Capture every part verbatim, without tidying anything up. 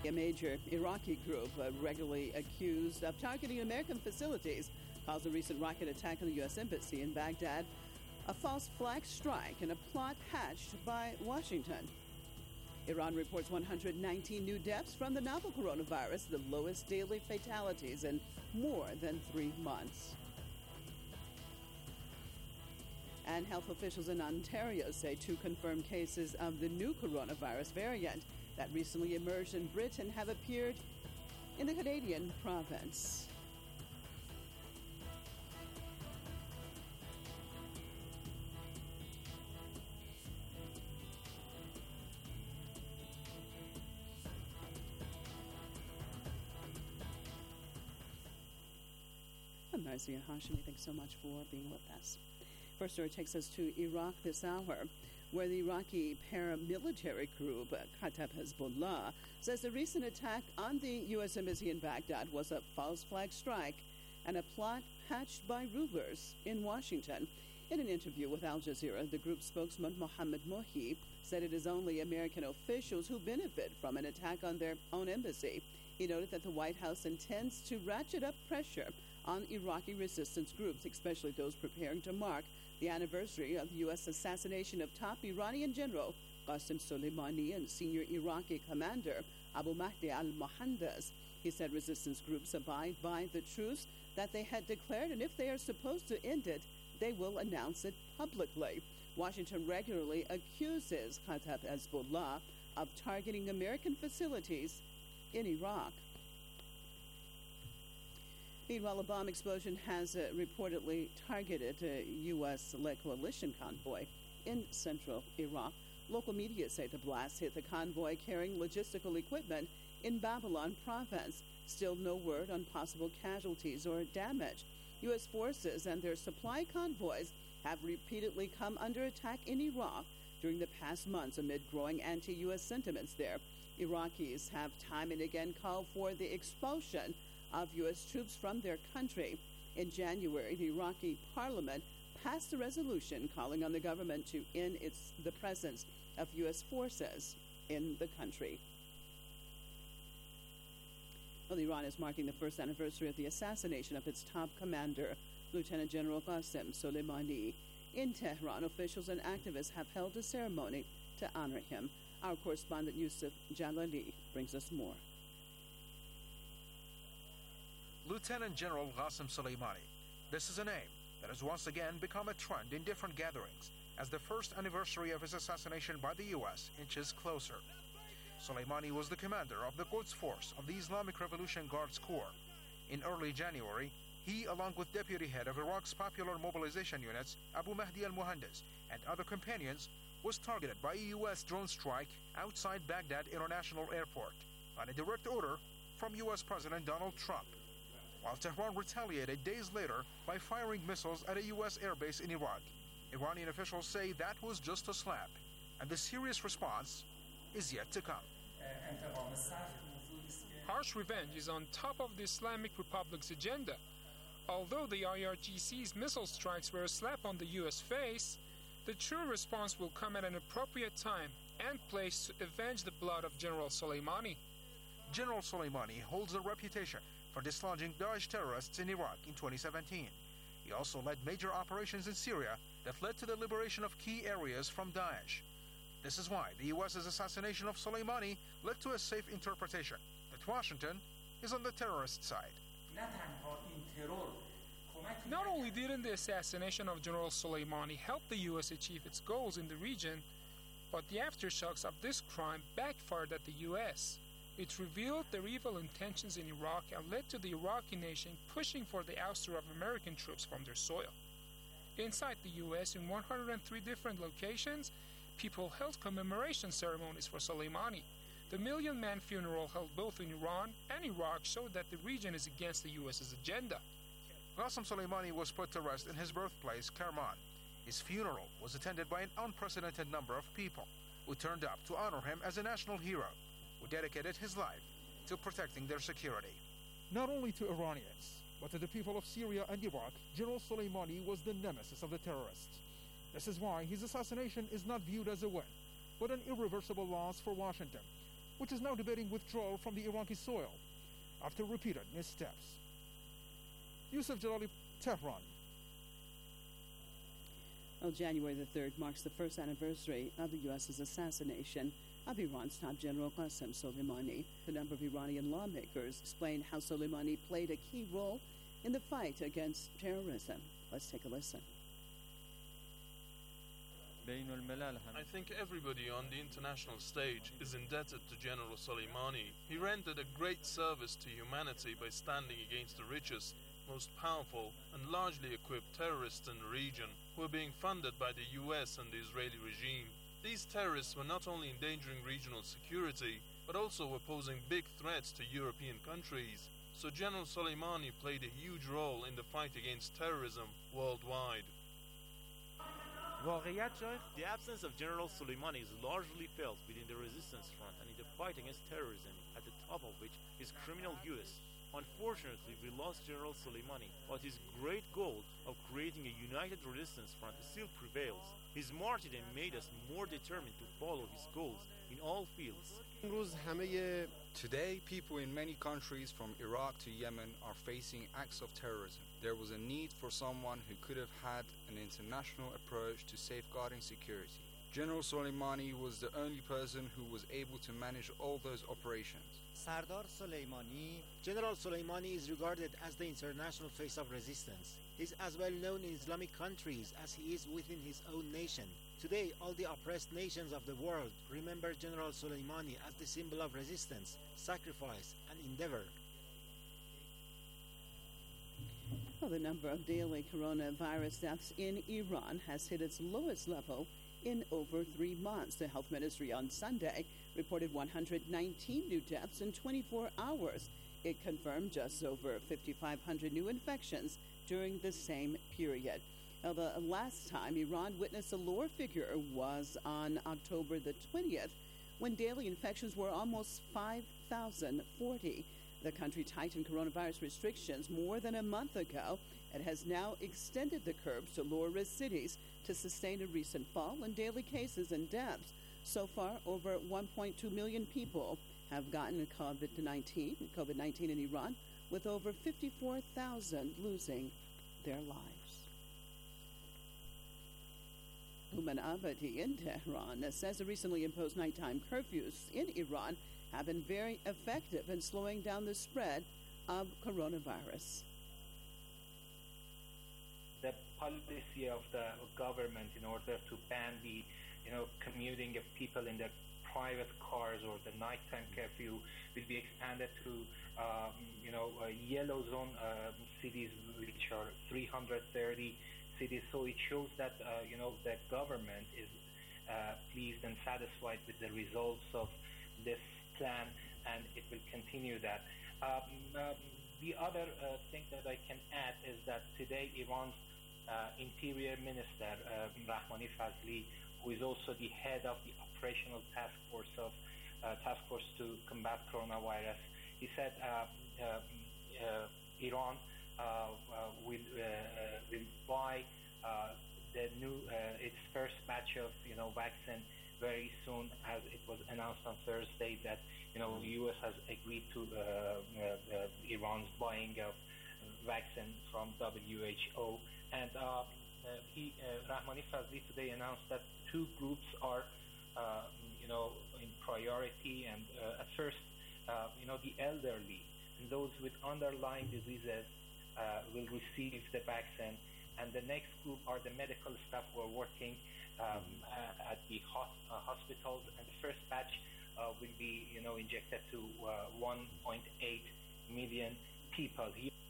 A major Iraqi group uh, regularly accused of targeting American facilities calls a recent rocket attack on the U S Embassy in Baghdad a false flag strike and a plot hatched by Washington. Iran reports one hundred nineteen new deaths from the novel coronavirus, the lowest daily fatalities in more than three months. And health officials in Ontario say two confirmed cases of the new coronavirus variant that recently emerged in Britain have appeared in the Canadian province. I'm Marcia Hashimi. Thanks so much for being with us. First story takes us to Iraq this hour, where the Iraqi paramilitary group Kataib Hezbollah says the recent attack on the U S Embassy in Baghdad was a false flag strike and a plot hatched by rulers in Washington. In an interview with Al Jazeera, the group spokesman Mohammed Mohi said it is only American officials who benefit from an attack on their own embassy. He noted that the White House intends to ratchet up pressure on Iraqi resistance groups, especially those preparing to mark the anniversary of the U S assassination of top Iranian general Qasem Soleimani and senior Iraqi commander Abu Mahdi al-Mohandes. He said resistance groups abide by the truce that they had declared, and if they are supposed to end it, they will announce it publicly. Washington regularly accuses Kataib Hezbollah of targeting American facilities in Iraq. Meanwhile, a bomb explosion has uh, reportedly targeted a U S-led coalition convoy in central Iraq. Local media say the blast hit the convoy carrying logistical equipment in Babylon province. Still no word on possible casualties or damage. U S forces and their supply convoys have repeatedly come under attack in Iraq during the past months amid growing anti-U S sentiments there. Iraqis have time and again called for the expulsion of U S troops from their country. In January, the Iraqi parliament passed a resolution calling on the government to end its, the presence of U S forces in the country. Well, Iran is marking the first anniversary of the assassination of its top commander, Lieutenant General Qasem Soleimani. In Tehran, officials and activists have held a ceremony to honor him. Our correspondent Yusuf Jalali brings us more. Lieutenant General Qasem Soleimani. This is a name that has once again become a trend in different gatherings as the first anniversary of his assassination by the U S inches closer. Soleimani was the commander of the Quds Force of the Islamic Revolution Guards Corps. In early January, he, along with deputy head of Iraq's popular mobilization units, Abu Mahdi al-Mohandes, and other companions, was targeted by a U S drone strike outside Baghdad International Airport on a direct order from U S President Donald Trump, while Tehran retaliated days later by firing missiles at a U S airbase in Iraq. Iranian officials say that was just a slap, and the serious response is yet to come. Harsh revenge is on top of the Islamic Republic's agenda. Although the I R G C's missile strikes were a slap on the U S face, the true response will come at an appropriate time and place to avenge the blood of General Soleimani. General Soleimani holds a reputation for dislodging Daesh terrorists in Iraq in twenty seventeen. He also led major operations in Syria that led to the liberation of key areas from Daesh. This is why the U S's assassination of Soleimani led to a safe interpretation that Washington is on the terrorist side. Not only didn't the assassination of General Soleimani help the U S achieve its goals in the region, but the aftershocks of this crime backfired at the U S. It revealed their evil intentions in Iraq and led to the Iraqi nation pushing for the ouster of American troops from their soil. Inside the U S, in one hundred three different locations, people held commemoration ceremonies for Soleimani. The million-man funeral held both in Iran and Iraq showed that the region is against the U S's agenda. Qasem Soleimani was put to rest in his birthplace, Kerman. His funeral was attended by an unprecedented number of people who turned up to honor him as a national hero who dedicated his life to protecting their security. Not only to Iranians, but to the people of Syria and Iraq, General Soleimani was the nemesis of the terrorists. This is why his assassination is not viewed as a win, but an irreversible loss for Washington, which is now debating withdrawal from the Iraqi soil after repeated missteps. Yusuf Jalali, Tehran. Well, January the third marks the first anniversary of the U S's assassination of Iran's top general Qasem Soleimani. A number of Iranian lawmakers explained how Soleimani played a key role in the fight against terrorism. Let's take a listen. I think everybody on the international stage is indebted to General Soleimani. He rendered a great service to humanity by standing against the richest, most powerful, and largely equipped terrorists in the region, who are being funded by the U S and the Israeli regime. These terrorists were not only endangering regional security, but also were posing big threats to European countries. So General Soleimani played a huge role in the fight against terrorism worldwide. The absence of General Soleimani is largely felt within the resistance front and in the fight against terrorism, at the top of which is criminal U S. Unfortunately, we lost General Soleimani, but his great goal of creating a united resistance front still prevails. His martyrdom made us more determined to follow his goals in all fields. Today, people in many countries from Iraq to Yemen are facing acts of terrorism. There was a need for someone who could have had an international approach to safeguarding security. General Soleimani was the only person who was able to manage all those operations. Sardar Soleimani. General Soleimani is regarded as the international face of resistance. He is as well known in Islamic countries as he is within his own nation. Today, all the oppressed nations of the world remember General Soleimani as the symbol of resistance, sacrifice, and endeavor. Well, the number of daily coronavirus deaths in Iran has hit its lowest level in over three months. The health ministry on Sunday reported one hundred nineteen new deaths in twenty-four hours. It confirmed just over fifty-five hundred new infections during the same period. Now, the last time Iran witnessed a lower figure was on October the twentieth, when daily infections were almost five thousand forty. The country tightened coronavirus restrictions more than a month ago. It has now extended the curbs to lower-risk cities to sustain a recent fall in daily cases and deaths. So far, over one point two million people have gotten COVID nineteen, COVID nineteen in Iran, with over fifty-four thousand losing their lives. Uman Abadi in Tehran says the recently imposed nighttime curfews in Iran have been very effective in slowing down the spread of coronavirus. The policy of the government in order to ban the, you know, commuting of people in their private cars or the nighttime curfew will be expanded to, um, you know, uh, yellow zone uh, cities, which are three hundred thirty cities. So it shows that, uh, you know, the government is uh, pleased and satisfied with the results of this plan, and it will continue that. Um, um, the other uh, thing that I can add is that today Iran's uh, Interior Minister, uh, Rahmani Fazli, who is also the head of the operational task force of uh, task force to combat coronavirus, he said uh, uh, uh, Iran uh, uh, will uh, will buy uh, the new uh, its first batch of you know vaccine very soon, as it was announced on Thursday that you know U S has agreed to uh, uh, uh, Iran's buying of vaccine from W H O, and uh, uh, he uh, Rahmani Fazli today announced that two groups are uh, you know in priority, and uh, at first uh, you know the elderly and those with underlying diseases uh, will receive the vaccine, and the next group are the medical staff who are working Um, uh, at the hos- uh, hospitals, and the first batch uh, will be, you know, injected to uh, one point eight million people.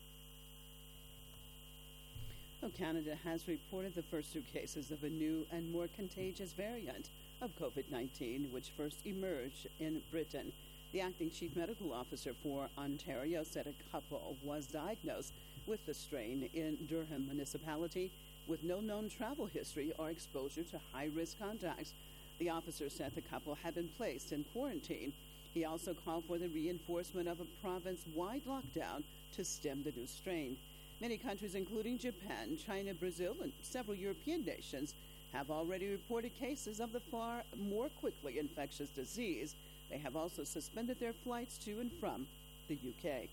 Well, Canada has reported the first two cases of a new and more contagious variant of COVID nineteen, which first emerged in Britain. The acting chief medical officer for Ontario said a couple was diagnosed with the strain in Durham municipality with no known travel history or exposure to high-risk contacts. The officer said the couple had been placed in quarantine. He also called for the reinforcement of a province-wide lockdown to stem the new strain. Many countries, including Japan, China, Brazil, and several European nations, have already reported cases of the far more quickly infectious disease They have also suspended their flights to and from the U K.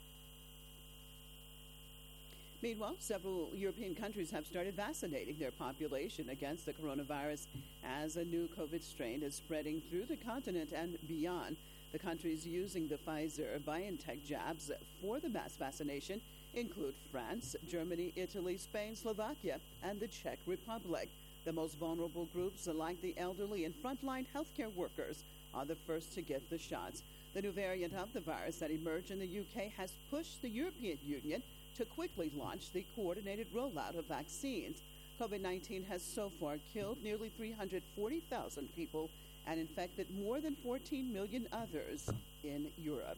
Meanwhile, several European countries have started vaccinating their population against the coronavirus as a new COVID strain is spreading through the continent and beyond. The countries using the Pfizer-BioNTech jabs for the mass vaccination include France, Germany, Italy, Spain, Slovakia, and the Czech Republic. The most vulnerable groups, like the elderly and frontline healthcare workers, are the first to get the shots. The new variant of the virus that emerged in the U K has pushed the European Union to quickly launch the coordinated rollout of vaccines. COVID nineteen has so far killed nearly three hundred forty thousand people and infected more than fourteen million others in Europe.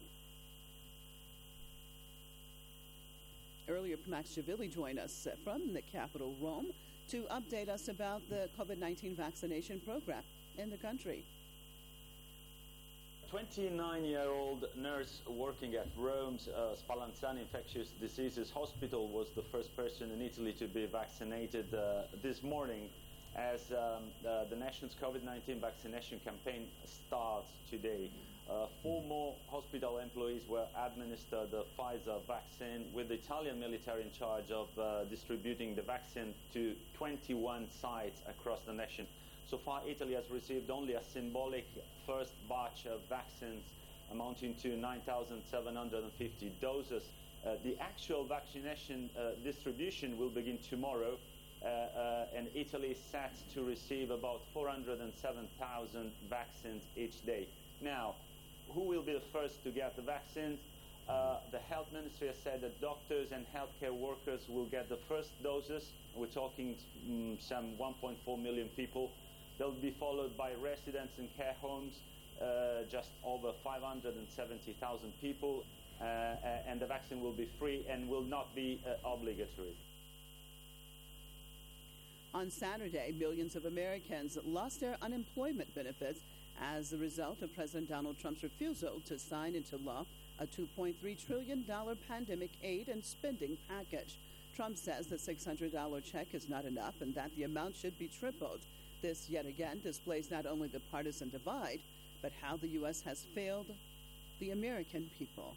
Earlier, Max Shavilli joined us from the capital, Rome, to update us about the COVID nineteen vaccination program in the country. twenty-nine-year-old nurse working at Rome's uh, Spallanzani Infectious Diseases Hospital was the first person in Italy to be vaccinated uh, this morning as um, uh, the nation's COVID nineteen vaccination campaign starts today. Uh, four more hospital employees were administered the Pfizer vaccine, with the Italian military in charge of uh, distributing the vaccine to twenty-one sites across the nation. So far, Italy has received only a symbolic first batch of vaccines amounting to nine thousand seven hundred fifty doses. Uh, the actual vaccination uh, distribution will begin tomorrow, uh, uh, and Italy is set to receive about four hundred seven thousand vaccines each day. Now, who will be the first to get the vaccines? Uh, the health ministry has said that doctors and healthcare workers will get the first doses. We're talking um, some one point four million people. They'll be followed by residents and care homes, uh, just over five hundred seventy thousand people, uh, and the vaccine will be free and will not be uh, obligatory. On Saturday, millions of Americans lost their unemployment benefits as a result of President Donald Trump's refusal to sign into law a two point three trillion dollars pandemic aid and spending package. Trump says the six hundred dollars check is not enough and that the amount should be tripled. This, yet again, displays not only the partisan divide, but how the U S has failed the American people.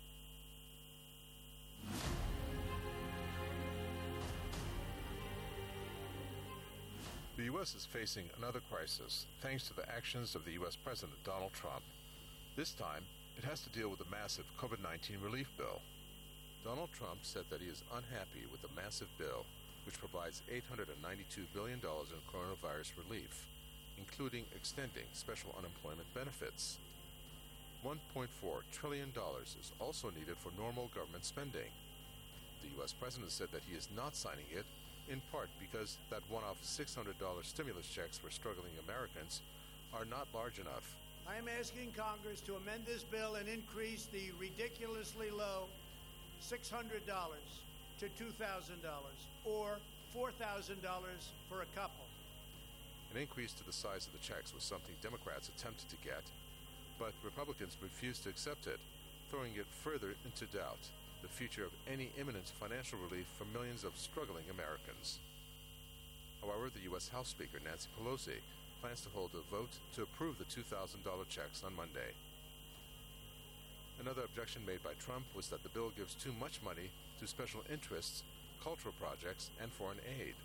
The U S is facing another crisis thanks to the actions of the U S President Donald Trump. This time, it has to deal with the massive COVID nineteen relief bill. Donald Trump said that he is unhappy with the massive bill, which provides eight hundred ninety-two billion dollars in coronavirus relief, including extending special unemployment benefits. one point four trillion dollars is also needed for normal government spending. The U S President said that he is not signing it, in part because that one-off six hundred dollars stimulus checks for struggling Americans are not large enough. I am asking Congress to amend this bill and increase the ridiculously low six hundred dollars to two thousand dollars or four thousand dollars for a couple. An increase to the size of the checks was something Democrats attempted to get, but Republicans refused to accept it, throwing it further into doubt the future of any imminent financial relief for millions of struggling Americans. However, the U S House Speaker Nancy Pelosi plans to hold a vote to approve the two thousand dollars checks on Monday. Another objection made by Trump was that the bill gives too much money to special interests, cultural projects, and foreign aid.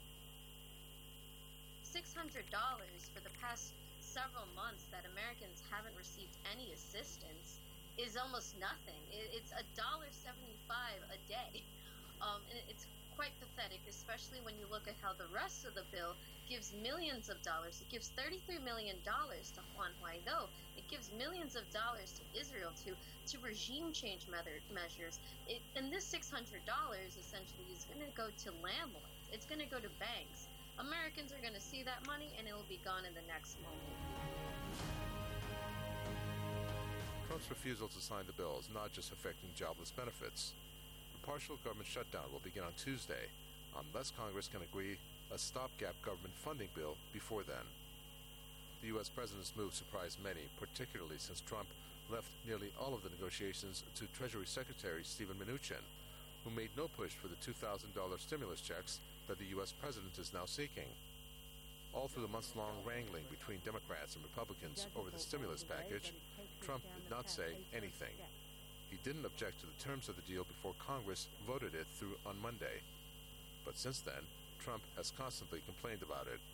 six hundred dollars for the past several months that Americans haven't received any assistance is almost nothing. It's one dollar seventy-five a day. Um, and it's quite pathetic, especially when you look at how the rest of the bill gives millions of dollars. It gives thirty-three million dollars to Juan Guaido. It gives millions of dollars to Israel, to, to regime change measures. It, and this six hundred dollars essentially is going to go to landlords. It's going to go to banks. Americans are going to see that money and it will be gone in the next moment. Trump's refusal to sign the bill is not just affecting jobless benefits. The partial government shutdown will begin on Tuesday, unless Congress can agree a stopgap government funding bill before then. The U S president's move surprised many, particularly since Trump left nearly all of the negotiations to Treasury Secretary Steven Mnuchin, who made no push for the two thousand dollars stimulus checks that the U S president is now seeking. All through the months-long wrangling between Democrats and Republicans over the stimulus package, Trump did not say anything. He didn't object to the terms of the deal before Congress voted it through on Monday. But since then, Trump has constantly complained about it.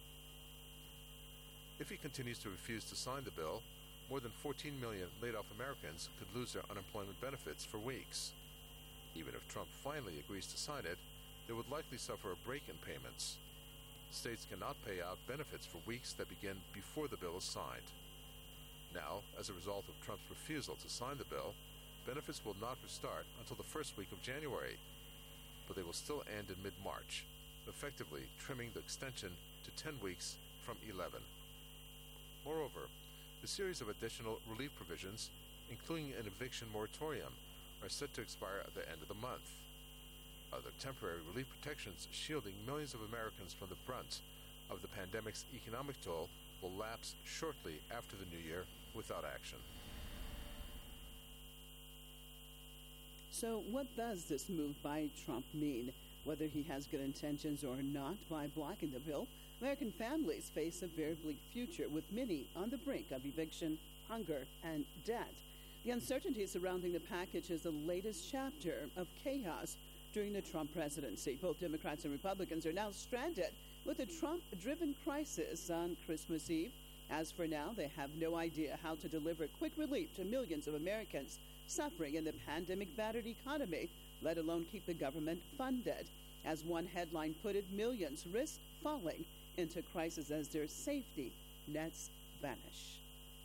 If he continues to refuse to sign the bill, more than fourteen million laid-off Americans could lose their unemployment benefits for weeks. Even if Trump finally agrees to sign it, they would likely suffer a break in payments. States cannot pay out benefits for weeks that begin before the bill is signed. Now, as a result of Trump's refusal to sign the bill, benefits will not restart until the first week of January, but they will still end in mid-March, effectively trimming the extension to ten weeks from eleven. Moreover, a series of additional relief provisions, including an eviction moratorium, are set to expire at the end of the month. Other temporary relief protections shielding millions of Americans from the brunt of the pandemic's economic toll will lapse shortly after the new year without action. So what does this move by Trump mean? Whether he has good intentions or not, by blocking the bill, American families face a very bleak future, with many on the brink of eviction, hunger, and debt. The uncertainty surrounding the package is the latest chapter of chaos during the Trump presidency. Both Democrats and Republicans are now stranded with a Trump-driven crisis on Christmas Eve. As for now, they have no idea how to deliver quick relief to millions of Americans suffering in the pandemic-battered economy, let alone keep the government funded. As one headline put it, millions risk falling into crisis as their safety nets vanish.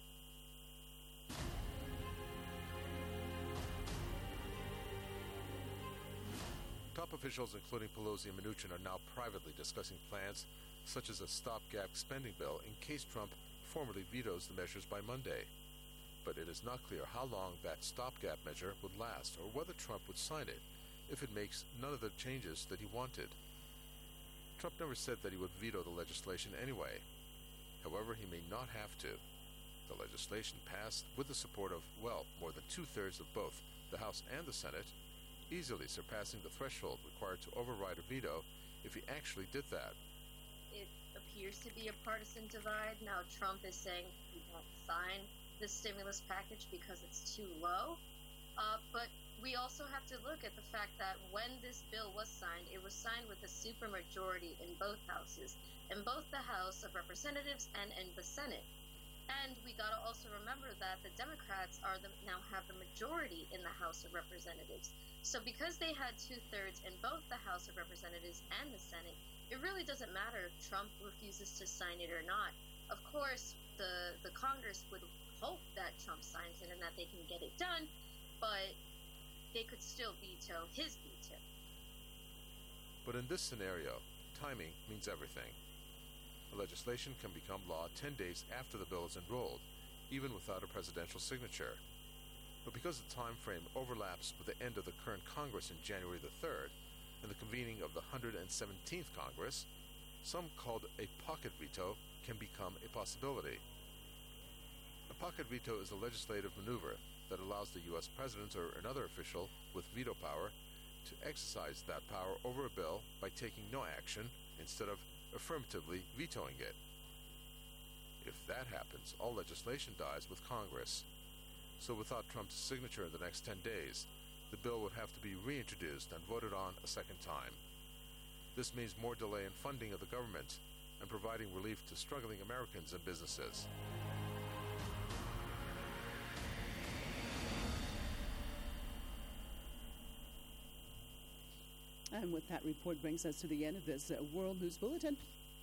Top officials, including Pelosi and Mnuchin, are now privately discussing plans such as a stopgap spending bill in case Trump formally vetoes the measures by Monday. But it is not clear how long that stopgap measure would last or whether Trump would sign it if it makes none of the changes that he wanted. Trump never said that he would veto the legislation anyway. However, he may not have to. The legislation passed with the support of, well, more than two-thirds of both the House and the Senate, easily surpassing the threshold required to override a veto if he actually did that. It appears to be a partisan divide. Now Trump is saying he won't sign the stimulus package because it's too low. Uh, but we also have to look at the fact that when this bill was signed, it was signed with a supermajority in both houses, in both the House of Representatives and in the Senate. And we got to also remember that the Democrats are the, now have the majority in the House of Representatives. So because they had two-thirds in both the House of Representatives and the Senate, it really doesn't matter if Trump refuses to sign it or not. Of course, the, the Congress would hope that Trump signs it and that they can get it done, but they could still veto his veto. But in this scenario, timing means everything. The legislation can become law ten days after the bill is enrolled, even without a presidential signature. But because the time frame overlaps with the end of the current Congress in January the third and the convening of the one hundred seventeenth Congress, some called a pocket veto can become a possibility. A pocket veto is a legislative maneuver that allows the U S president or another official with veto power to exercise that power over a bill by taking no action instead of affirmatively vetoing it. If that happens, all legislation dies with Congress. So without Trump's signature in the next ten days, the bill would have to be reintroduced and voted on a second time. This means more delay in funding of the government and providing relief to struggling Americans and businesses. And with that report brings us to the end of this uh, World News Bulletin.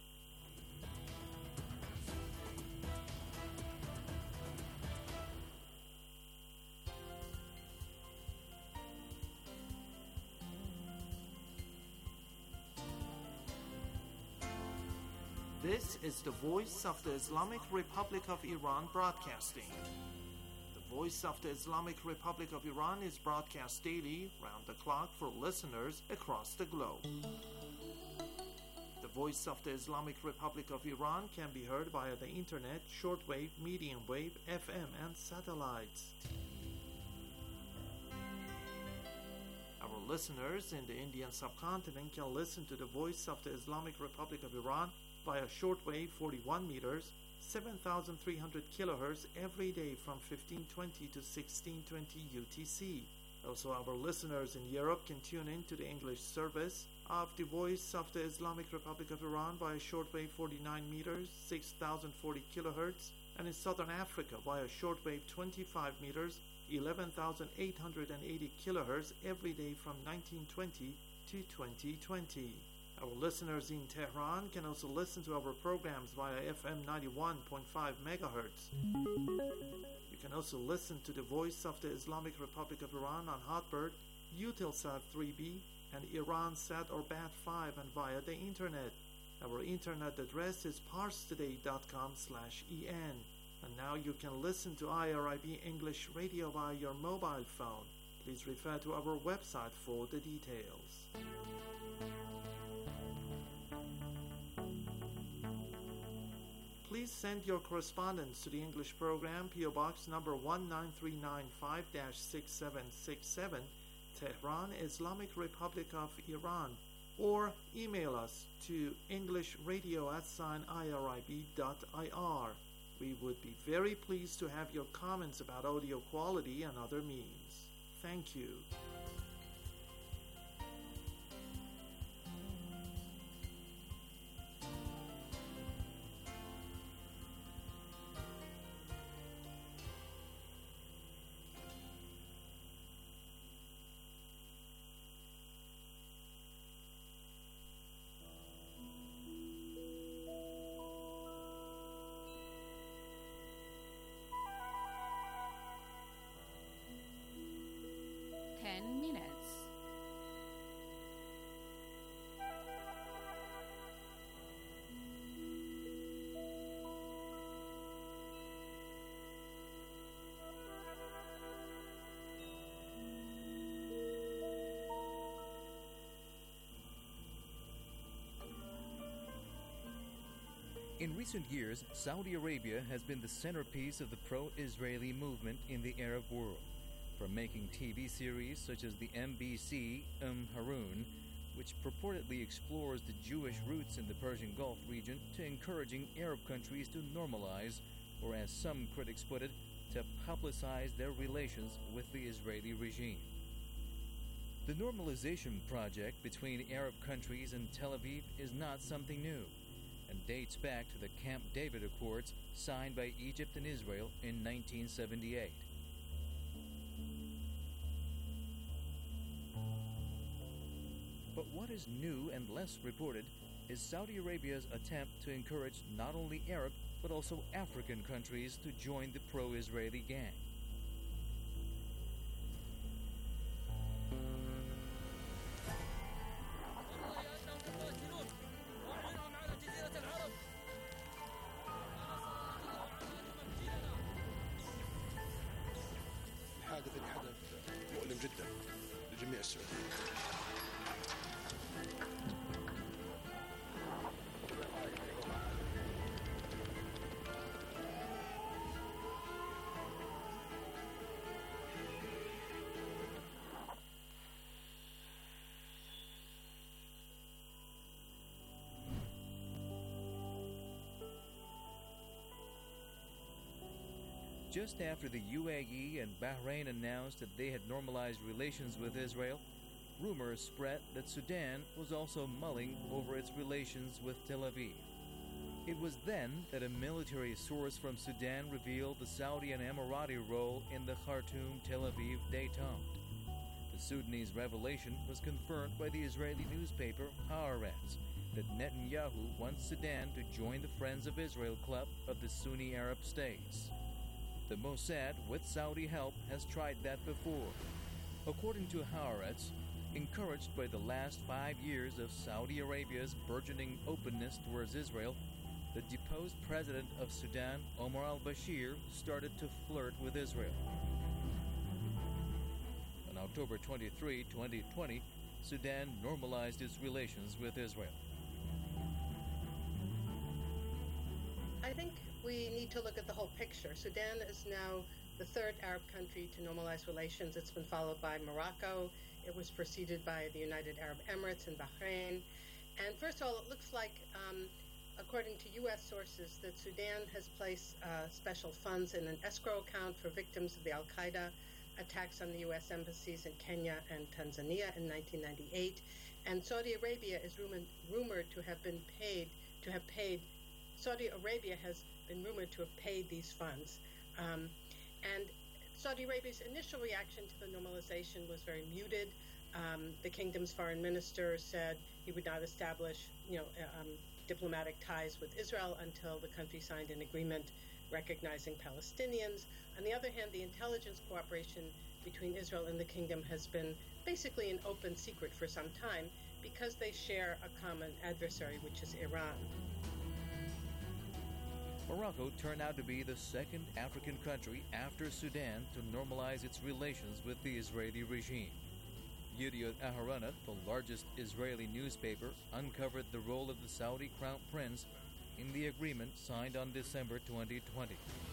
This is the Voice of the Islamic Republic of Iran broadcasting. The Voice of the Islamic Republic of Iran is broadcast daily, round the clock, for listeners across the globe. The Voice of the Islamic Republic of Iran can be heard via the internet, shortwave, medium wave, F M, and satellites. Our listeners in the Indian subcontinent can listen to the Voice of the Islamic Republic of Iran via shortwave forty-one meters, seven thousand three hundred kilohertz every day from fifteen twenty to sixteen twenty U T C. Also, our listeners in Europe can tune in to the English service of the Voice of the Islamic Republic of Iran via shortwave forty-nine meters, six thousand forty kilohertz, and in Southern Africa via shortwave twenty-five meters, eleven thousand eight hundred eighty kilohertz every day from nineteen twenty to twenty twenty. Our listeners in Tehran can also listen to our programs via F M ninety-one point five megahertz. You can also listen to the Voice of the Islamic Republic of Iran on Hotbird, Eutelsat three B, and IranSat or B A T five, and via the internet. Our internet address is parstoday dot com slash en. And now you can listen to I R I B English Radio via your mobile phone. Please refer to our website for the details. Please send your correspondence to the English program, P O Box number one nine three nine five dash six seven six seven, Tehran, Islamic Republic of Iran, or email us to englishradio at I R I B dot I R. We would be very pleased to have your comments about audio quality and other means. Thank you. Ten minutes. In recent years, Saudi Arabia has been the centerpiece of the pro-Israeli movement in the Arab world. From making T V series such as the M B C Umm Harun, which purportedly explores the Jewish roots in the Persian Gulf region, to encouraging Arab countries to normalize, or as some critics put it, to publicize their relations with the Israeli regime. The normalization project between Arab countries and Tel Aviv is not something new, and dates back to the Camp David Accords signed by Egypt and Israel in nineteen seventy-eight. But what is new and less reported is Saudi Arabia's attempt to encourage not only Arab but also African countries to join the pro-Israeli gang. الحادث اللي حدث مؤلم جدا لجميع السعوديين. Just after the U A E and Bahrain announced that they had normalized relations with Israel, rumors spread that Sudan was also mulling over its relations with Tel Aviv. It was then that a military source from Sudan revealed the Saudi and Emirati role in the Khartoum-Tel Aviv détente. The Sudanese revelation was confirmed by the Israeli newspaper Haaretz that Netanyahu wants Sudan to join the Friends of Israel Club of the Sunni Arab states. The Mossad, with Saudi help, has tried that before. According to Haaretz, encouraged by the last five years of Saudi Arabia's burgeoning openness towards Israel, the deposed president of Sudan, Omar al-Bashir, started to flirt with Israel. On October twenty-third, twenty twenty, Sudan normalized its relations with Israel. I think we need to look at the whole picture. Sudan is now the third Arab country to normalize relations. It's been followed by Morocco. It was preceded by the United Arab Emirates and Bahrain. And first of all, it looks like um, according to U S sources, that Sudan has placed uh, special funds in an escrow account for victims of the Al-Qaeda attacks on the U S embassies in Kenya and Tanzania in nineteen ninety-eight. And Saudi Arabia is rumored, rumored to have been paid, to have paid, Saudi Arabia has been rumored to have paid these funds. Um, and Saudi Arabia's initial reaction to the normalization was very muted. Um, the kingdom's foreign minister said he would not establish, you know, um, diplomatic ties with Israel until the country signed an agreement recognizing Palestinians. On the other hand, the intelligence cooperation between Israel and the kingdom has been basically an open secret for some time because they share a common adversary, which is Iran. Morocco turned out to be the second African country after Sudan to normalize its relations with the Israeli regime. Yediot Aharonot, the largest Israeli newspaper, uncovered the role of the Saudi Crown Prince in the agreement signed on December twenty twenty.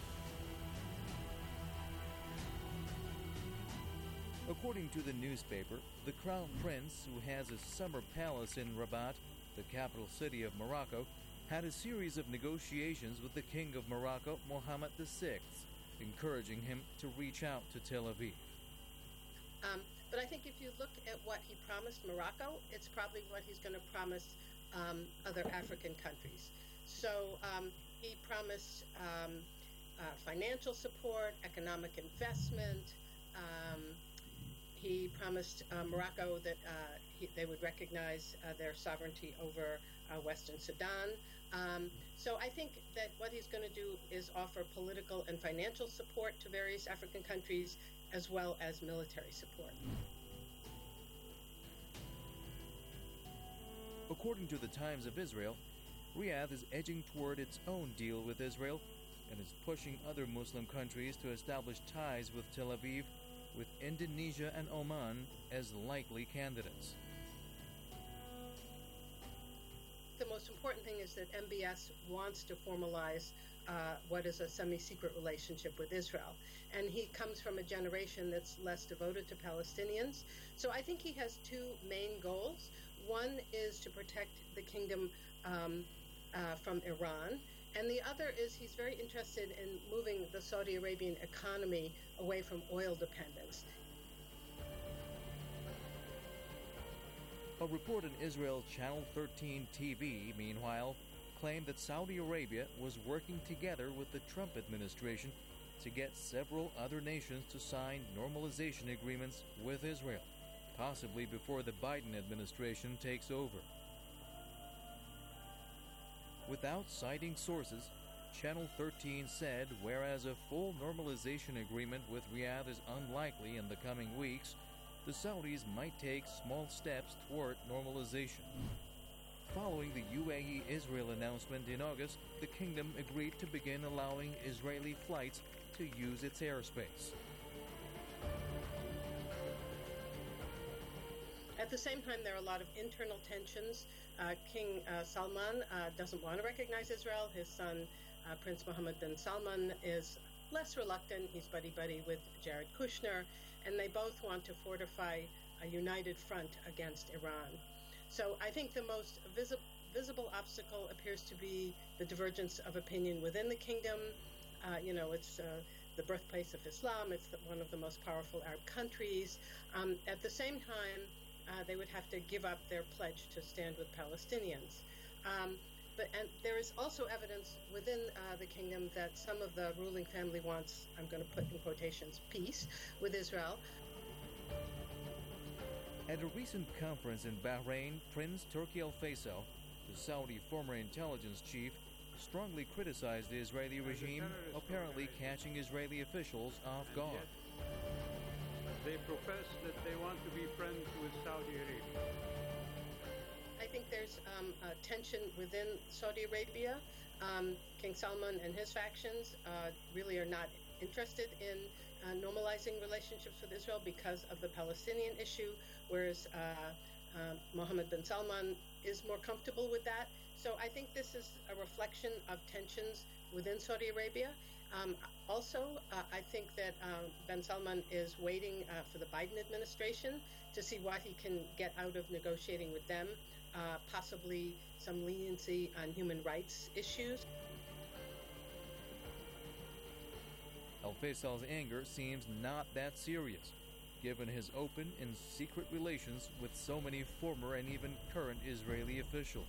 According to the newspaper, the Crown Prince, who has a summer palace in Rabat, the capital city of Morocco, had a series of negotiations with the King of Morocco, Mohammed the sixth, encouraging him to reach out to Tel Aviv. Um, but I think if you look at what he promised Morocco, it's probably what he's going to promise um, other African countries. So um, he promised um, uh, financial support, economic investment. Um, he promised uh, Morocco that uh, he, they would recognize uh, their sovereignty over uh, Western Sudan. Um, so I think that what he's going to do is offer political and financial support to various African countries, as well as military support. According to the Times of Israel, Riyadh is edging toward its own deal with Israel and is pushing other Muslim countries to establish ties with Tel Aviv, with Indonesia and Oman as likely candidates. The most important thing is that M B S wants to formalize uh, what is a semi-secret relationship with Israel. And he comes from a generation that's less devoted to Palestinians. So I think he has two main goals. One is to protect the kingdom um, uh, from Iran. And the other is he's very interested in moving the Saudi Arabian economy away from oil dependence. A report on Israel Channel thirteen T V, meanwhile, claimed that Saudi Arabia was working together with the Trump administration to get several other nations to sign normalization agreements with Israel, possibly before the Biden administration takes over. Without citing sources, Channel thirteen said whereas a full normalization agreement with Riyadh is unlikely in the coming weeks, the Saudis might take small steps toward normalization. Following the U A E-Israel announcement in August, the kingdom agreed to begin allowing Israeli flights to use its airspace. At the same time, there are a lot of internal tensions. Uh, King uh, Salman uh, doesn't want to recognize Israel. His son, uh, Prince Mohammed bin Salman, is less reluctant. He's buddy-buddy with Jared Kushner, and they both want to fortify a united front against Iran. So I think the most visi- visible obstacle appears to be the divergence of opinion within the kingdom. Uh, you know, it's uh, the birthplace of Islam. It's the, one of the most powerful Arab countries. Um, at the same time, uh, they would have to give up their pledge to stand with Palestinians. Um, but and there is also evidence within uh, the kingdom that some of the ruling family wants, I'm going to put in quotations, peace with Israel. At a recent conference in Bahrain, Prince Turki Al Faisal, the Saudi former intelligence chief, strongly criticized the Israeli regime, apparently catching Israeli officials off guard. They profess that they want to be friends with Saudi Arabia. I think there's um, a tension within Saudi Arabia. Um, King Salman and his factions uh, really are not interested in uh, normalizing relationships with Israel because of the Palestinian issue, whereas uh, uh, Mohammed bin Salman is more comfortable with that. So I think this is a reflection of tensions within Saudi Arabia. Um, also, uh, I think that uh, Ben Salman is waiting uh, for the Biden administration to see what he can get out of negotiating with them, uh, possibly some leniency on human rights issues. Al-Faisal's anger seems not that serious, given his open and secret relations with so many former and even current Israeli officials.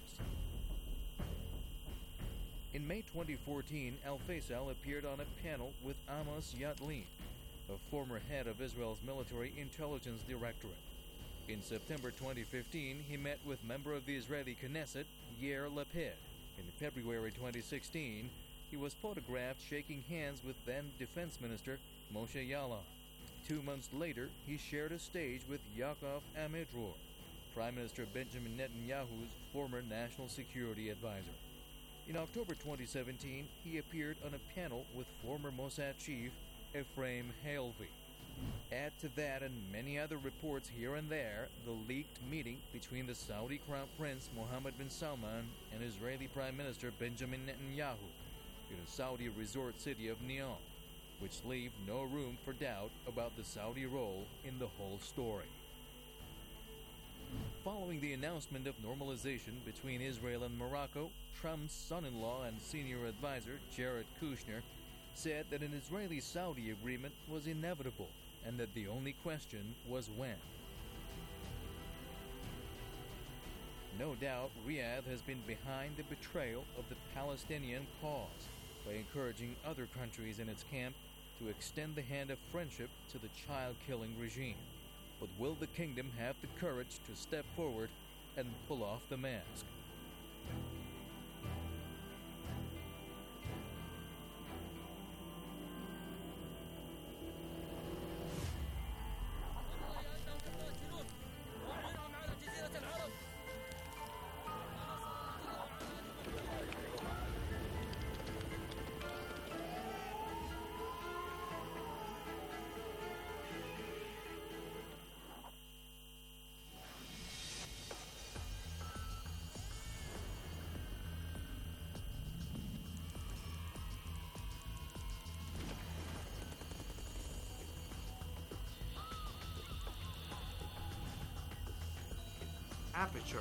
In May twenty fourteen, Al-Faisal appeared on a panel with Amos Yatlin, a former head of Israel's military intelligence directorate. In September twenty fifteen, he met with member of the Israeli Knesset, Yair Lapid. In February twenty sixteen, he was photographed shaking hands with then Defense Minister Moshe Yaalon. Two months later, he shared a stage with Yaakov Amidror, Prime Minister Benjamin Netanyahu's former national security advisor. In October twenty seventeen, he appeared on a panel with former Mossad chief Ephraim Halevy. Add to that and many other reports here and there the leaked meeting between the Saudi Crown Prince Mohammed bin Salman and Israeli Prime Minister Benjamin Netanyahu in a Saudi resort city of Neom, which leave no room for doubt about the Saudi role in the whole story. Following the announcement of normalization between Israel and Morocco, Trump's son-in-law and senior advisor, Jared Kushner, said that an Israeli-Saudi agreement was inevitable and that the only question was when. No doubt, Riyadh has been behind the betrayal of the Palestinian cause by encouraging other countries in its camp to extend the hand of friendship to the child-killing regime. But will the kingdom have the courage to step forward and pull off the mask? Aperture.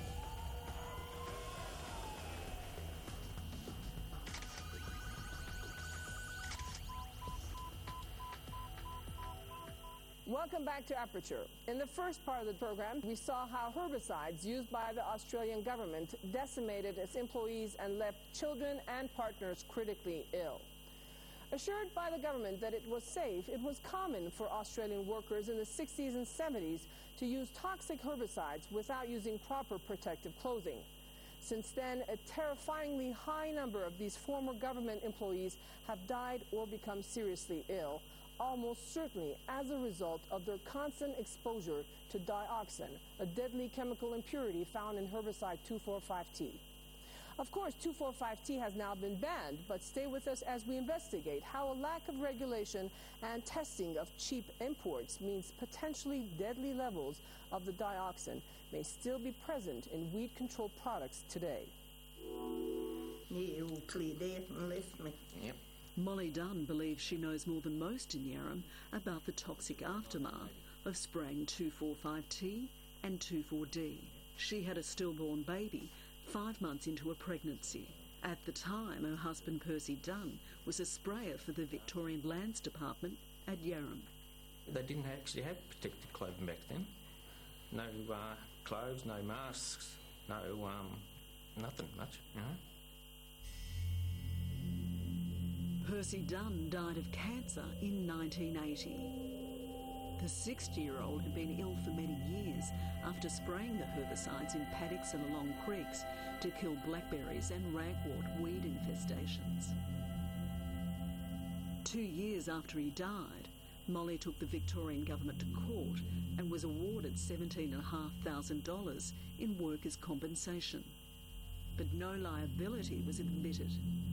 Welcome back to Aperture. In the first part of the program, we saw how herbicides used by the Australian government decimated its employees and left children and partners critically ill. Assured by the government that it was safe, it was common for Australian workers in the sixties and seventies to use toxic herbicides without using proper protective clothing. Since then, a terrifyingly high number of these former government employees have died or become seriously ill, almost certainly as a result of their constant exposure to dioxin, a deadly chemical impurity found in herbicide two four five T. Of course, two four five T has now been banned, but stay with us as we investigate how a lack of regulation and testing of cheap imports means potentially deadly levels of the dioxin may still be present in weed-controlled products today. Yep. Molly Dunn believes she knows more than most in Yarram about the toxic aftermath of spraying two four five T and two four D. She had a stillborn baby five months into a pregnancy. At the time, her husband Percy Dunn was a sprayer for the Victorian Lands Department at Yarram. They didn't actually have protective clothing back then. No uh, clothes, no masks, no um, nothing much, you know. Percy Dunn died of cancer in nineteen eighty. The sixty-year-old had been ill for many years after spraying the herbicides in paddocks and along creeks to kill blackberries and ragwort weed infestations. Two years after he died, Molly took the Victorian government to court and was awarded seventeen thousand five hundred dollars in workers' compensation. But no liability was admitted.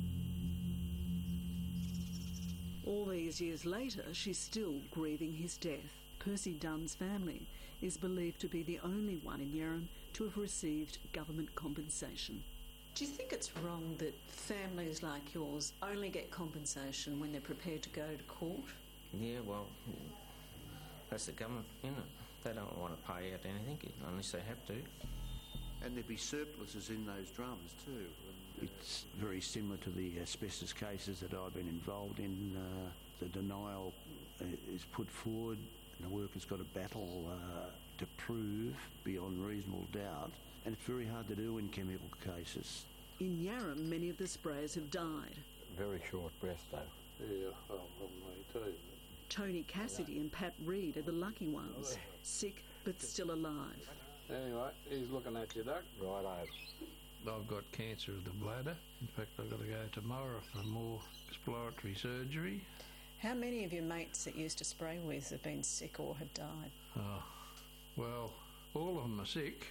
All these years later, she's still grieving his death. Percy Dunn's family is believed to be the only one in Yarram to have received government compensation. Do you think it's wrong that families like yours only get compensation when they're prepared to go to court? Yeah, well, that's the government, you know. They don't want to pay out anything unless they have to. And there'd be surpluses in those drums too. It's very similar to the asbestos cases that I've been involved in. Uh, the denial uh, is put forward, and the worker's got to battle uh, to prove beyond reasonable doubt, and it's very hard to do in chemical cases. In Yarram, many of the sprayers have died. Very short breath, though. Yeah, oh, well, me too. Tony Cassidy and Pat Reed are the lucky ones, sick but still alive. Anyway, he's looking at you, Doc. Righto. I've got cancer of the bladder. In fact, I've got to go tomorrow for more exploratory surgery. How many of your mates that you used to spray with have been sick or have died? Oh, well, all of them are sick.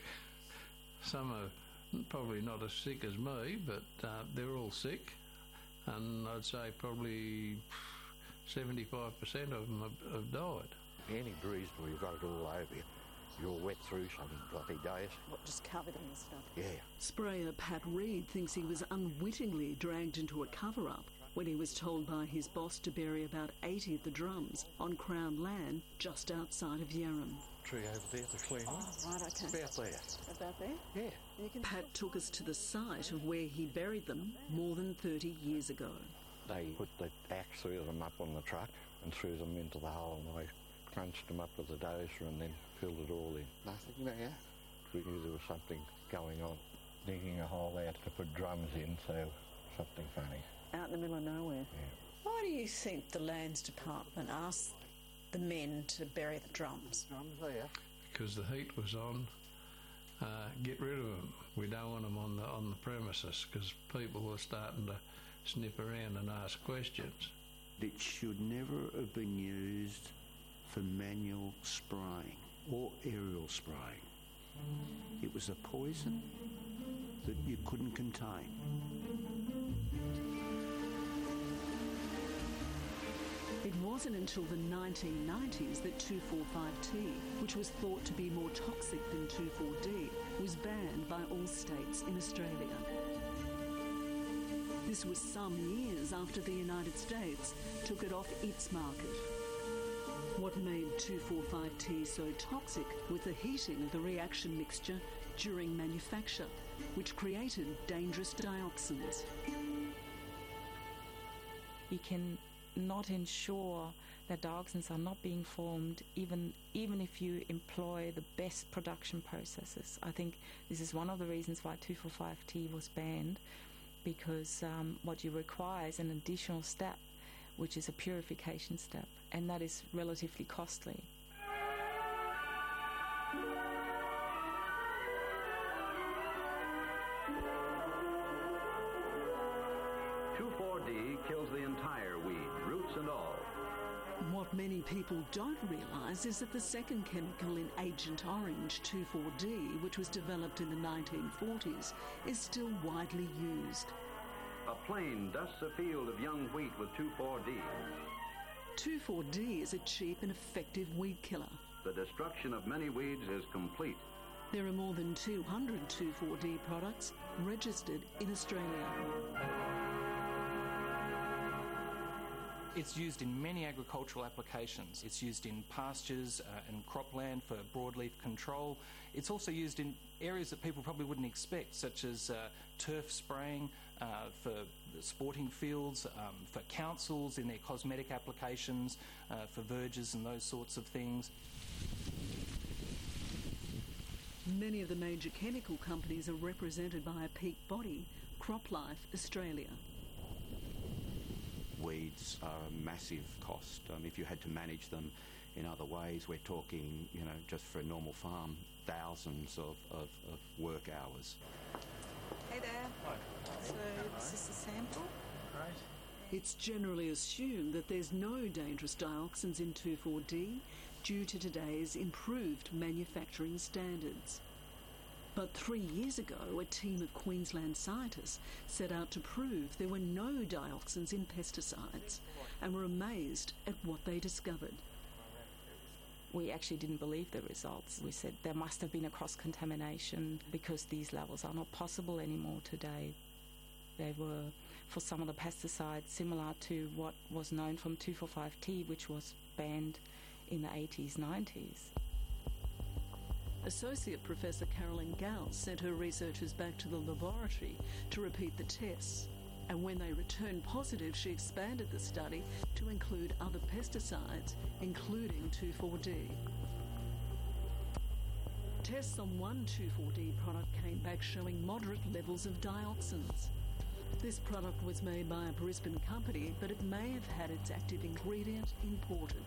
Some are probably not as sick as me, but uh, they're all sick. And I'd say probably seventy-five percent of them have, have died. Any breeze where you've got it all over you, you're wet through some bloody days. What, just covered in the stuff? Yeah. Sprayer Pat Reed thinks he was unwittingly dragged into a cover-up when he was told by his boss to bury about eighty of the drums on Crown land just outside of Yarram. Tree over there, the clean one. Oh, right, okay. About there. About there? Yeah. You can Pat took us to the site of where he buried them more than thirty years ago. They put the axe through them up on the truck and threw them into the hole, and I crunched them up with the dozer and then filled it all in. Nothing there. We knew there was something going on. Digging a hole out to put drums in, so something funny. Out in the middle of nowhere? Yeah. Why do you think the Lands Department asked the men to bury the drums? Drums there. Because the heat was on. Uh, get rid of them. We don't want them on the on the premises because people were starting to sniff around and ask questions. It should never have been used for manual spraying or aerial spraying. It was a poison that you couldn't contain. It wasn't until the nineteen nineties that two four five T, which was thought to be more toxic than two four D, was banned by all states in Australia. This was some years after the United States took it off its market. What made two four five T so toxic was the heating of the reaction mixture during manufacture, which created dangerous dioxins. You can not ensure that dioxins are not being formed even even if you employ the best production processes. I think this is one of the reasons why two four five T was banned, because um, what you require is an additional step, which is a purification step, and that is relatively costly. two four D kills the entire weed, roots and all. What many people don't realise is that the second chemical in Agent Orange, two four D, which was developed in the nineteen forties, is still widely used. A plane dusts a field of young wheat with two four D. two four D is a cheap and effective weed killer. The destruction of many weeds is complete. There are more than two hundred two four D products registered in Australia. It's used in many agricultural applications. It's used in pastures uh, and cropland for broadleaf control. It's also used in areas that people probably wouldn't expect, such as uh, turf spraying uh, for the sporting fields, um, for councils in their cosmetic applications, uh, for verges and those sorts of things. Many of the major chemical companies are represented by a peak body, CropLife Australia. Weeds are a massive cost. Um, if you had to manage them in other ways, we're talking, you know, just for a normal farm, thousands of, of, of work hours. Hey there. Hi. So this is the sample? Right. It's generally assumed that there's no dangerous dioxins in two four D due to today's improved manufacturing standards. But three years ago, a team of Queensland scientists set out to prove there were no dioxins in pesticides and were amazed at what they discovered. we actually didn't believe the results. We said there must have been a cross-contamination because these levels are not possible anymore today. They were, for some of the pesticides, similar to what was known from two four five T, which was banned in the eighties, nineties. Associate Professor Carolyn Gauss sent her researchers back to the laboratory to repeat the tests. And when they returned positive, she expanded the study to include other pesticides, including two four D. Tests on one two four D product came back showing moderate levels of dioxins. This product was made by a Brisbane company, but it may have had its active ingredient imported.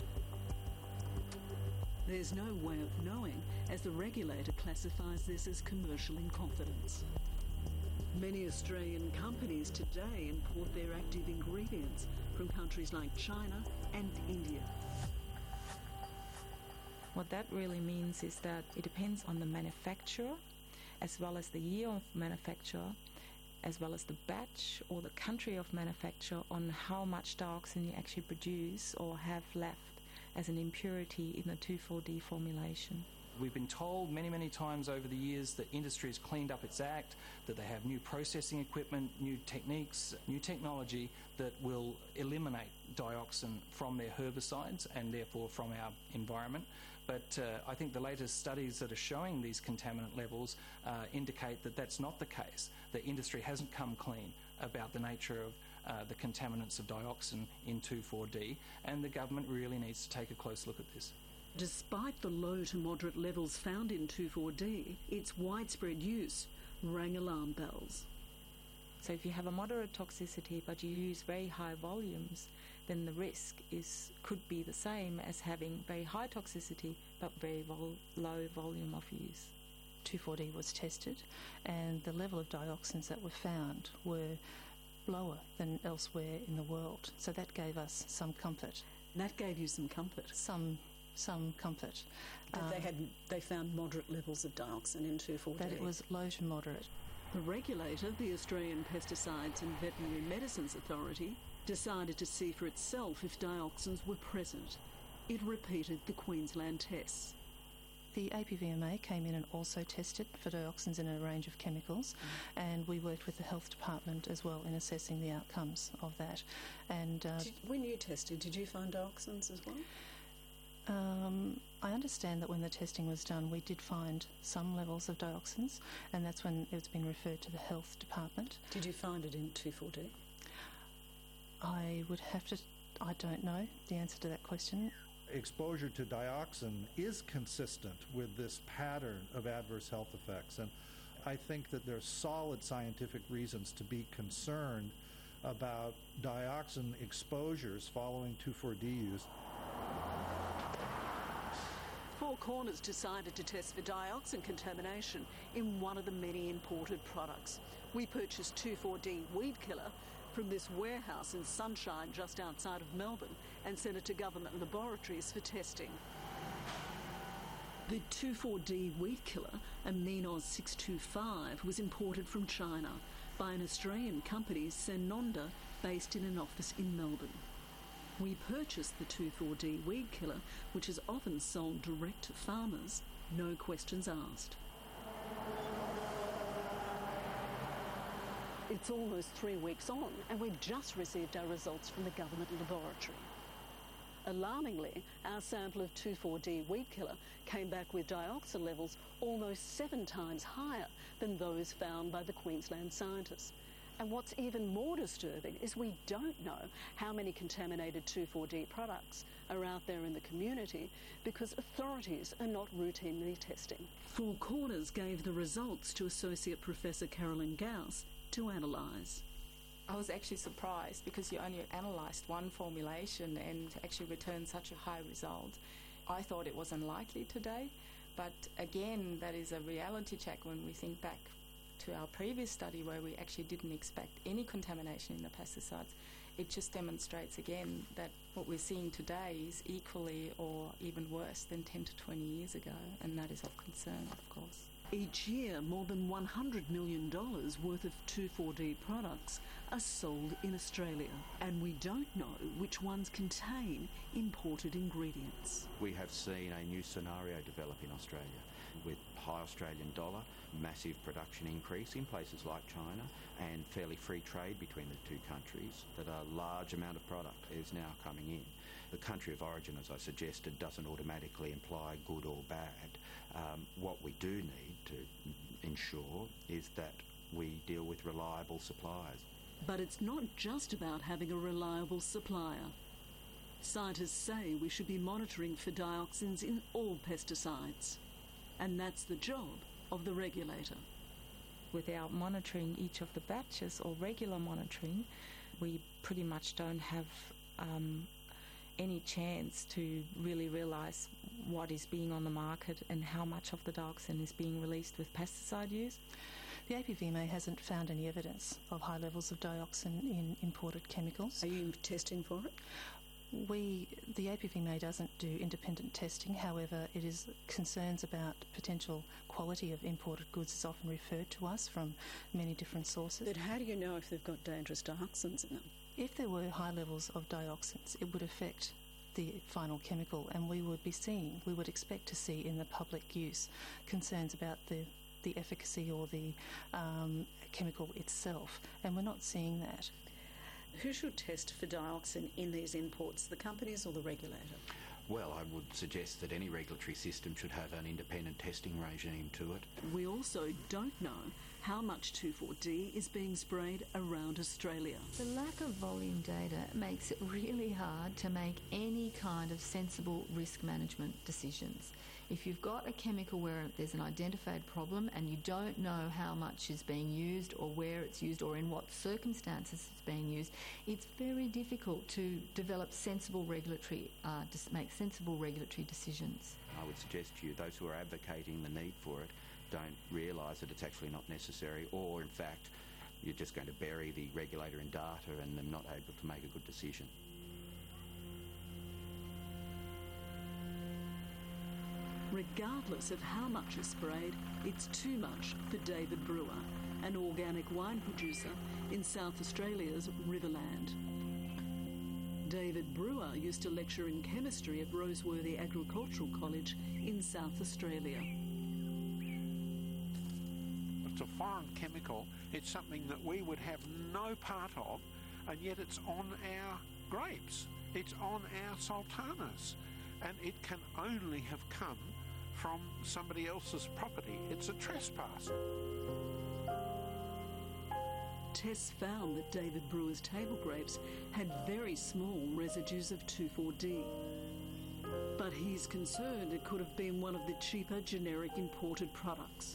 There's no way of knowing, as the regulator classifies this as commercial in confidence. Many Australian companies today import their active ingredients from countries like China and India. What that really means is that it depends on the manufacturer, as well as the year of manufacture, as well as the batch or the country of manufacture, on how much dioxin you actually produce or have left as an impurity in the two four D formulation. We've been told many, many times over the years that industry has cleaned up its act, that they have new processing equipment, new techniques, new technology that will eliminate dioxin from their herbicides and therefore from our environment. But uh, I think the latest studies that are showing these contaminant levels uh, indicate that that's not the case. The industry hasn't come clean about the nature of uh, the contaminants of dioxin in two four D, and the government really needs to take a close look at this. Despite the low to moderate levels found in two four D, its widespread use rang alarm bells. So if you have a moderate toxicity but you use very high volumes, then the risk is could be the same as having very high toxicity but very vol- low volume of use. two four D was tested, and the level of dioxins that were found were lower than elsewhere in the world. So that gave us some comfort. That gave you some comfort? Some some comfort. That um, they had they found moderate levels of dioxin in two four D. That it was low to moderate. The regulator, the Australian Pesticides and Veterinary Medicines Authority, decided to see for itself if dioxins were present. It repeated the Queensland tests. The A P V M A came in and also tested for dioxins in a range of chemicals, mm. and we worked with the health department as well in assessing the outcomes of that. And uh, did, when you tested, did you find dioxins as well? Um, I understand that when the testing was done, we did find some levels of dioxins, and that's when it's been referred to the health department. Did you find it in two four D? I would have to... I don't know the answer to that question. Exposure to dioxin is consistent with this pattern of adverse health effects, and I think that there's solid scientific reasons to be concerned about dioxin exposures following two four D use. Four Corners decided to test for dioxin contamination in one of the many imported products. We purchased two four D weed killer from this warehouse in Sunshine just outside of Melbourne and sent it to government laboratories for testing. The two four D weed killer, Aminos six two five, was imported from China by an Australian company, Senonda, based in an office in Melbourne. We purchased the two four D weed killer, which is often sold direct to farmers, no questions asked. It's almost three weeks on, and we've just received our results from the government laboratory. Alarmingly, our sample of two four D weed killer came back with dioxin levels almost seven times higher than those found by the Queensland scientists. And what's even more disturbing is we don't know how many contaminated two four D products are out there in the community because authorities are not routinely testing. Four Corners gave the results to Associate Professor Carolyn Gauss to analyse. I was actually surprised because you only analysed one formulation and actually returned such a high result. I thought it was unlikely today, but again, that is a reality check when we think back to our previous study where we actually didn't expect any contamination in the pesticides. It just demonstrates again that what we're seeing today is equally or even worse than ten to twenty years ago, and that is of concern, of course. Each year, more than one hundred million dollars worth of two four D products are sold in Australia, and we don't know which ones contain imported ingredients. We have seen a new scenario develop in Australia with high Australian dollar, massive production increase in places like China, and fairly free trade between the two countries, that a large amount of product is now coming in. The country of origin, as I suggested, doesn't automatically imply good or bad. Um, what we do need to ensure is that we deal with reliable suppliers. But it's not just about having a reliable supplier. Scientists say we should be monitoring for dioxins in all pesticides, and that's the job of the regulator. Without monitoring each of the batches or regular monitoring, we pretty much don't have um, any chance to really realise what is being on the market and how much of the dioxin is being released with pesticide use. The A P V M A hasn't found any evidence of high levels of dioxin in imported chemicals. Are you testing for it? We, the A P V M A doesn't do independent testing. However, it is concerns about potential quality of imported goods is often referred to us from many different sources. But how do you know if they've got dangerous dioxins in them? If there were high levels of dioxins, it would affect the final chemical, and we would be seeing, we would expect to see in the public use concerns about the, the efficacy or the um, chemical itself, and we're not seeing that. Who should test for dioxin in these imports, the companies or the regulator? Well, I would suggest that any regulatory system should have an independent testing regime to it. We also don't know how much two four D is being sprayed around Australia. The lack of volume data makes it really hard to make any kind of sensible risk management decisions. If you've got a chemical where there's an identified problem and you don't know how much is being used or where it's used or in what circumstances it's being used, it's very difficult to develop sensible regulatory, uh, to make sensible regulatory decisions. I would suggest to you, those who are advocating the need for it don't realise that it's actually not necessary, or in fact you're just going to bury the regulator in data and them not able to make a good decision. Regardless of how much is sprayed, it's too much for David Brewer, an organic wine producer in South Australia's Riverland. David Brewer used to lecture in chemistry at Roseworthy Agricultural College in South Australia. It's a foreign chemical. It's something that we would have no part of, and yet it's on our grapes. It's on our sultanas, and it can only have come from somebody else's property. It's a trespass. Tests found that David Brewer's table grapes had very small residues of two four D. But he's concerned it could have been one of the cheaper generic imported products.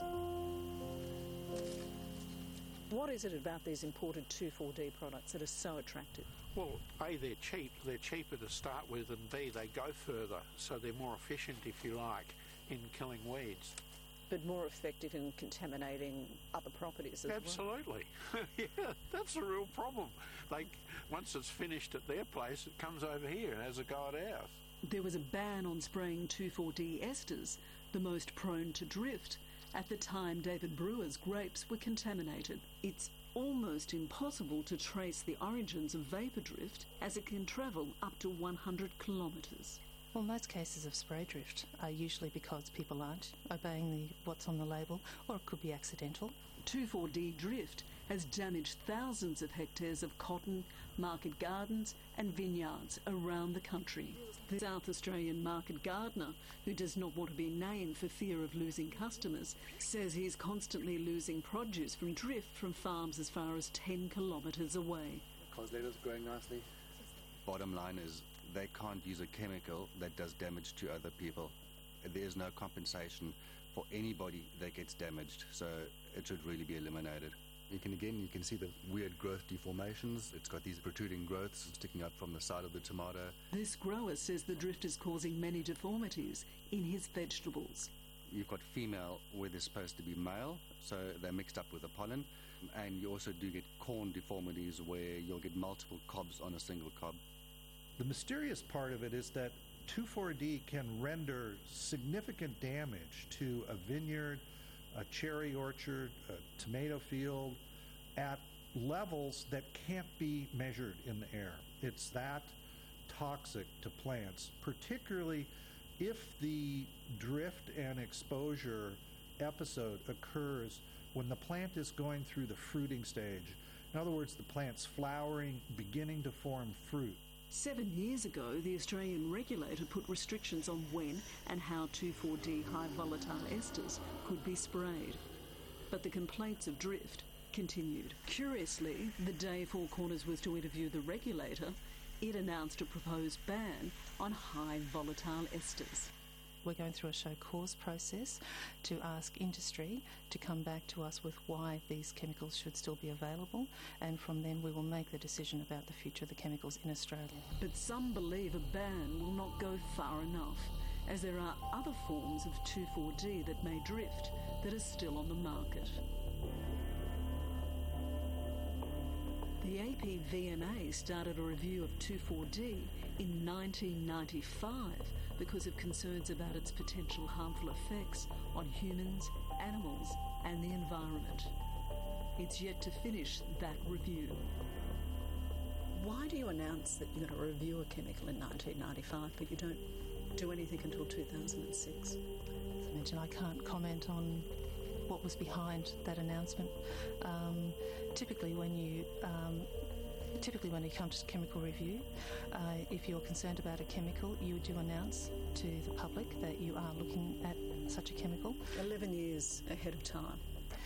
What is it about these imported two four D products that are so attractive? Well, A, they're cheap. They're cheaper to start with, and B, they go further, so they're more efficient, if you like, in killing weeds. But more effective in contaminating other properties as Absolutely. well? Absolutely. Yeah, that's a real problem. They, once it's finished at their place, it comes over here and has a go at ours. There was a ban on spraying two four D esters, the most prone to drift, at the time David Brewer's grapes were contaminated. It's almost impossible to trace the origins of vapour drift, as it can travel up to one hundred kilometres. Well, most cases of spray drift are usually because people aren't obeying the what's on the label, or it could be accidental. two four D drift has damaged thousands of hectares of cotton, market gardens and vineyards around the country. The South Australian market gardener, who does not want to be named for fear of losing customers, says he's constantly losing produce from drift from farms as far as ten kilometres away. Consolato's growing nicely. Bottom line is, they can't use a chemical that does damage to other people. There is no compensation for anybody that gets damaged, so it should really be eliminated. You can again, you can see the weird growth deformations. It's got these protruding growths sticking out from the side of the tomato. This grower says the drift is causing many deformities in his vegetables. You've got female where they're supposed to be male, so they're mixed up with the pollen. And you also do get corn deformities where you'll get multiple cobs on a single cob. The mysterious part of it is that two four D can render significant damage to a vineyard, a cherry orchard, a tomato field, at levels that can't be measured in the air. It's that toxic to plants, particularly if the drift and exposure episode occurs when the plant is going through the fruiting stage. In other words, the plant's flowering, beginning to form fruit. Seven years ago, the Australian regulator put restrictions on when and how two four D high volatile esters could be sprayed. But the complaints of drift continued. Curiously, the day Four Corners was to interview the regulator, it announced a proposed ban on high volatile esters. We're going through a show cause process to ask industry to come back to us with why these chemicals should still be available, and from then we will make the decision about the future of the chemicals in Australia. But some believe a ban will not go far enough, as there are other forms of two four D that may drift that are still on the market. The A P V M A started a review of two four D in nineteen ninety-five because of concerns about its potential harmful effects on humans, animals and the environment. It's yet to finish that review. Why do you announce that you're going to review a chemical in nineteen ninety-five but you don't do anything until two thousand six? As I mentioned, I can't comment on what was behind that announcement. Um, typically when you um, typically when you come to chemical review, uh, if you're concerned about a chemical, you do announce to the public that you are looking at such a chemical. eleven years ahead of time.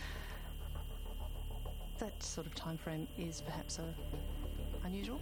That sort of time frame is perhaps uh, unusual.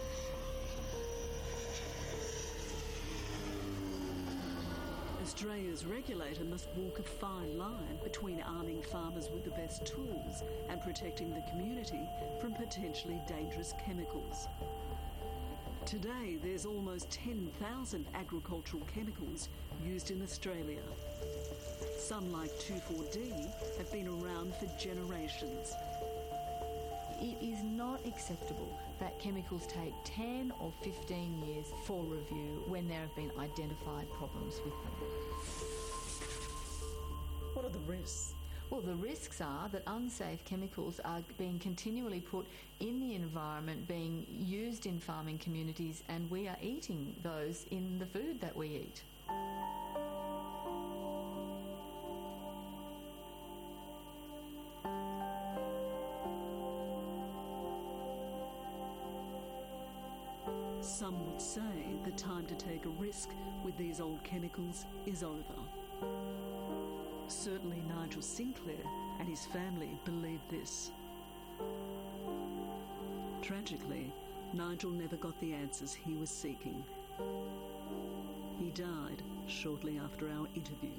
Australia's regulator must walk a fine line between arming farmers with the best tools and protecting the community from potentially dangerous chemicals. Today, there's almost ten thousand agricultural chemicals used in Australia. Some, like two four D, have been around for generations. It is not acceptable that chemicals take ten or fifteen years for review when there have been identified problems with them. What are the risks? Well, the risks are that unsafe chemicals are being continually put in the environment, being used in farming communities, and we are eating those in the food that we eat. Some would say the time to take a risk with these old chemicals is over. Certainly Nigel Sinclair and his family believed this. Tragically, Nigel never got the answers he was seeking. He died shortly after our interview.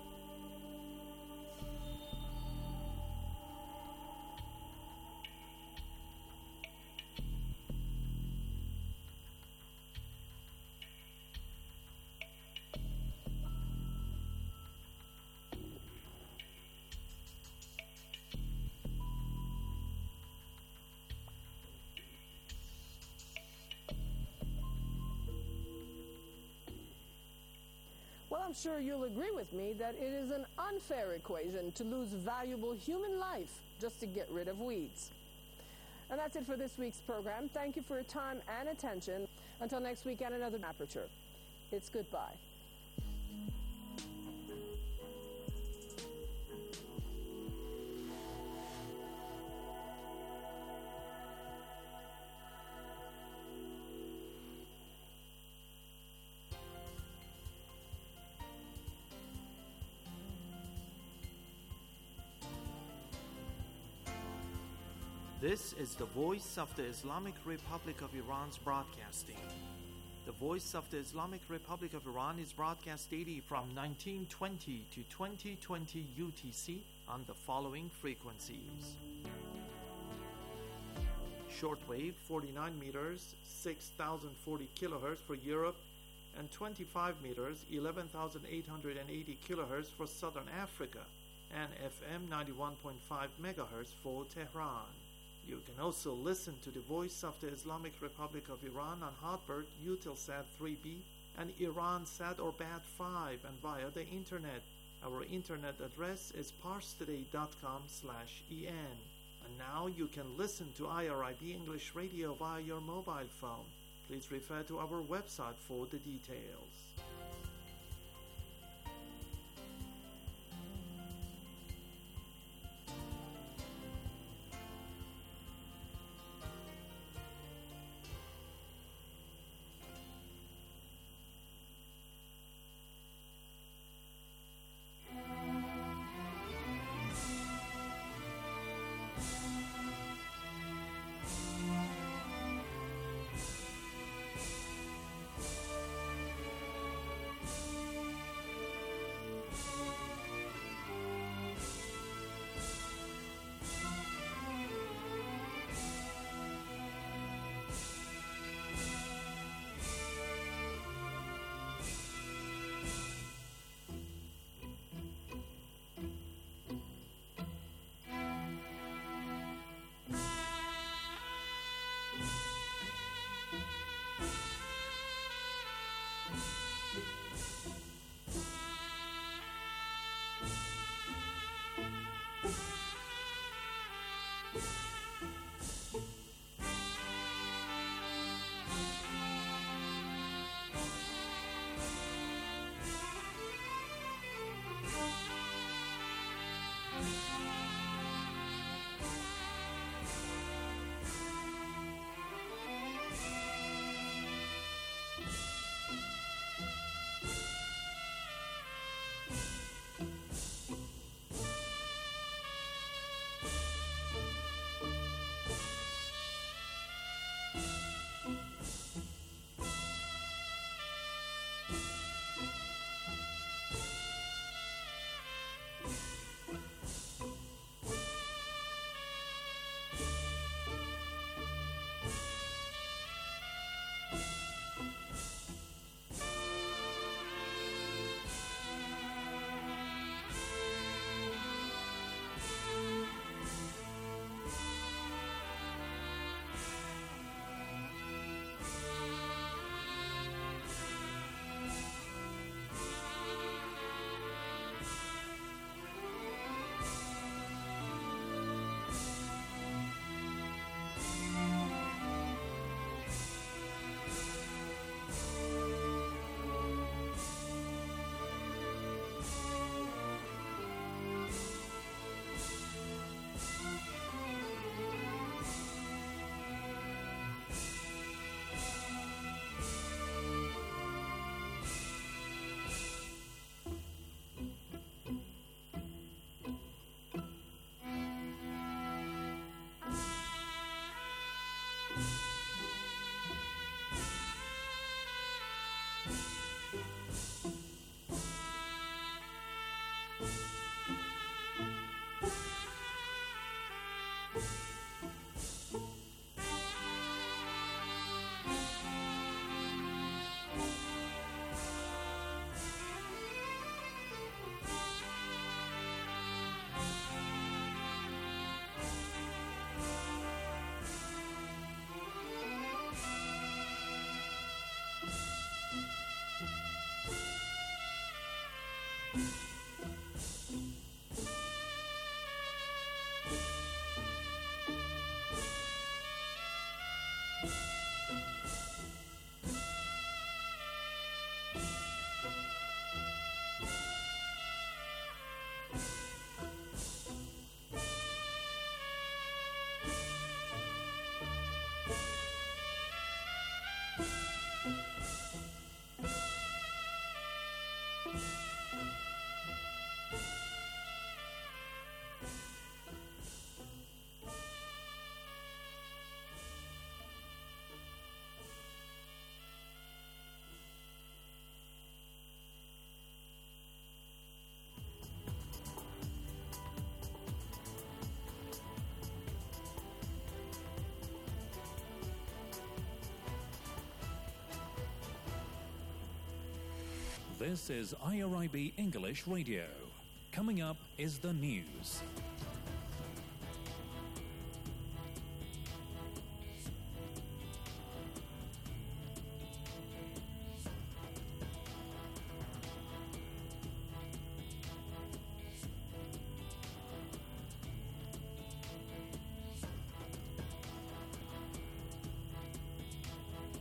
Well, I'm sure you'll agree with me that it is an unfair equation to lose valuable human life just to get rid of weeds. And that's it for this week's program. Thank you for your time and attention. Until next week and another Aperture, it's goodbye. This is the Voice of the Islamic Republic of Iran's broadcasting. The Voice of the Islamic Republic of Iran is broadcast daily from nineteen twenty to twenty twenty U T C on the following frequencies. Shortwave forty-nine meters, six thousand forty kilohertz for Europe, and twenty-five meters, eleven thousand eight hundred eighty kilohertz for Southern Africa, and F M ninety-one point five megahertz for Tehran. You can also listen to the Voice of the Islamic Republic of Iran on Hotbird, Eutelsat three B, and Iransat or Bat five, and via the internet Our internet address is parstoday dot com slash en. And now you can listen to I R I B English Radio via your mobile phone. Please refer to our website for the details. This is I R I B English Radio. Coming up is the news.